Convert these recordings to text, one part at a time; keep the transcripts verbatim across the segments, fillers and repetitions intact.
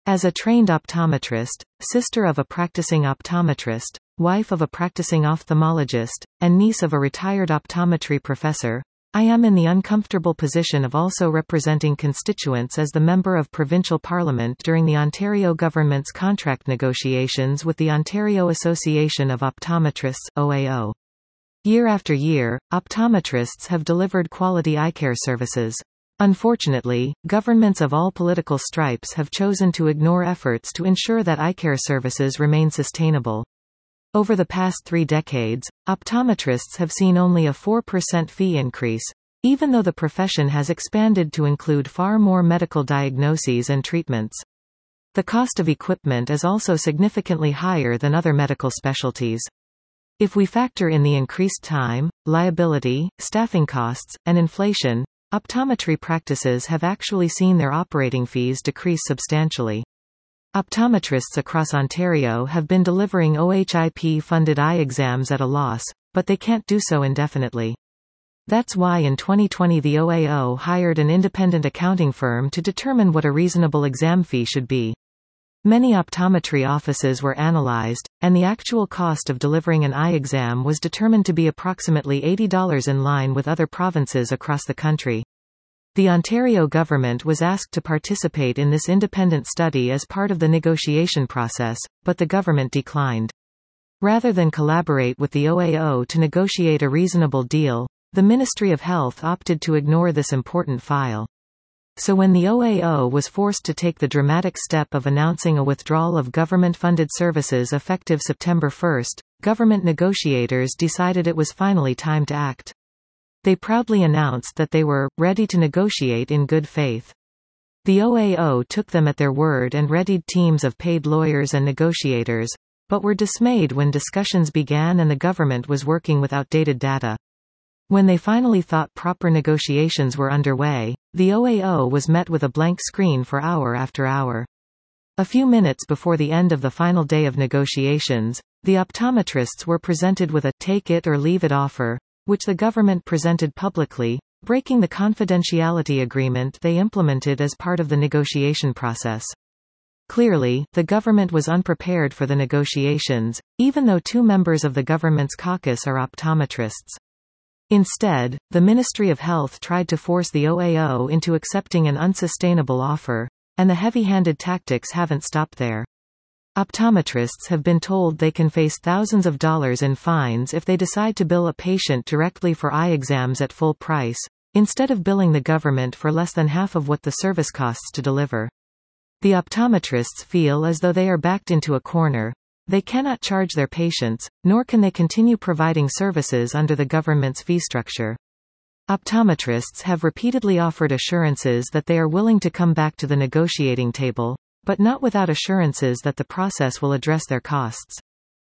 As a trained optometrist, sister of a practicing optometrist, wife of a practicing ophthalmologist, and niece of a retired optometry professor, I am in the uncomfortable position of also representing constituents as the Member of Provincial Parliament during the Ontario government's contract negotiations with the Ontario Association of Optometrists (O A O). Year after year, optometrists have delivered quality eye care services. Unfortunately, governments of all political stripes have chosen to ignore efforts to ensure that eye care services remain sustainable. Over the past three decades, optometrists have seen only a four percent fee increase, even though the profession has expanded to include far more medical diagnoses and treatments. The cost of equipment is also significantly higher than other medical specialties. If we factor in the increased time, liability, staffing costs, and inflation, optometry practices have actually seen their operating fees decrease substantially. Optometrists across Ontario have been delivering O H I P-funded eye exams at a loss, but they can't do so indefinitely. That's why in twenty twenty the O A O hired an independent accounting firm to determine what a reasonable exam fee should be. Many optometry offices were analyzed, and the actual cost of delivering an eye exam was determined to be approximately eighty dollars, in line with other provinces across the country. The Ontario government was asked to participate in this independent study as part of the negotiation process, but the government declined. Rather than collaborate with the O A O to negotiate a reasonable deal, the Ministry of Health opted to ignore this important file. So when the O A O was forced to take the dramatic step of announcing a withdrawal of government-funded services effective September first, government negotiators decided it was finally time to act. They proudly announced that they were ready to negotiate in good faith. The O A O took them at their word and readied teams of paid lawyers and negotiators, but were dismayed when discussions began and the government was working with outdated data. When they finally thought proper negotiations were underway, the O A O was met with a blank screen for hour after hour. A few minutes before the end of the final day of negotiations, the optometrists were presented with a take it or leave it offer, which the government presented publicly, breaking the confidentiality agreement they implemented as part of the negotiation process. Clearly, the government was unprepared for the negotiations, even though two members of the government's caucus are optometrists. Instead, the Ministry of Health tried to force the O A O into accepting an unsustainable offer, and the heavy-handed tactics haven't stopped there. Optometrists have been told they can face thousands of dollars in fines if they decide to bill a patient directly for eye exams at full price, instead of billing the government for less than half of what the service costs to deliver. The optometrists feel as though they are backed into a corner. They cannot charge their patients, nor can they continue providing services under the government's fee structure. Optometrists have repeatedly offered assurances that they are willing to come back to the negotiating table, but not without assurances that the process will address their costs.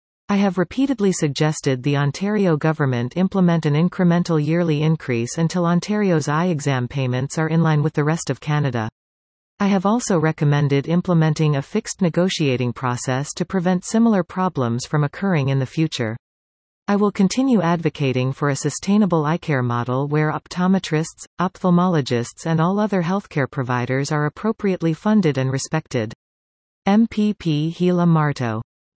I have repeatedly suggested the Ontario government implement an incremental yearly increase until Ontario's eye exam payments are in line with the rest of Canada. I have also recommended implementing a fixed negotiating process to prevent similar problems from occurring in the future. I will continue advocating for a sustainable eye care model where optometrists, ophthalmologists and all other healthcare providers are appropriately funded and respected. M P P Hila Marto.